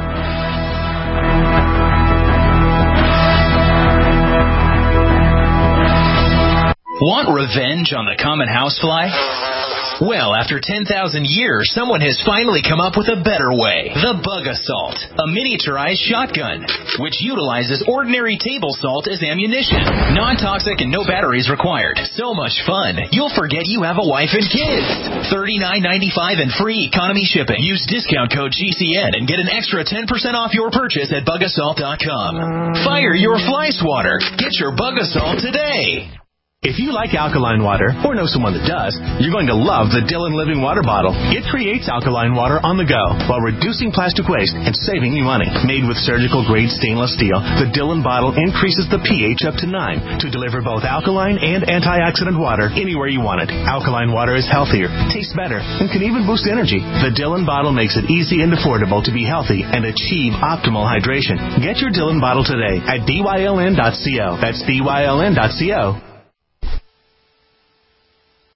Want revenge on the common housefly? Well, after ten thousand years, someone has finally come up with a better way. The Bug Assault, a miniaturized shotgun, which utilizes ordinary table salt as ammunition. Non-toxic and no batteries required. So much fun, you'll forget you have a wife and kids. thirty-nine ninety-five and free economy shipping. Use discount code G C N and get an extra ten percent off your purchase at bug assault dot com. Fire your fly swatter. Get your Bug Assault today. If you like alkaline water, or know someone that does, you're going to love the Dylan Living Water Bottle. It creates alkaline water on the go while reducing plastic waste and saving you money. Made with surgical-grade stainless steel, the Dylan bottle increases the pH up to nine to deliver both alkaline and antioxidant water anywhere you want it. Alkaline water is healthier, tastes better, and can even boost energy. The Dylan bottle makes it easy and affordable to be healthy and achieve optimal hydration. Get your Dylan bottle today at B Y L N dot co. That's B Y L N dot co.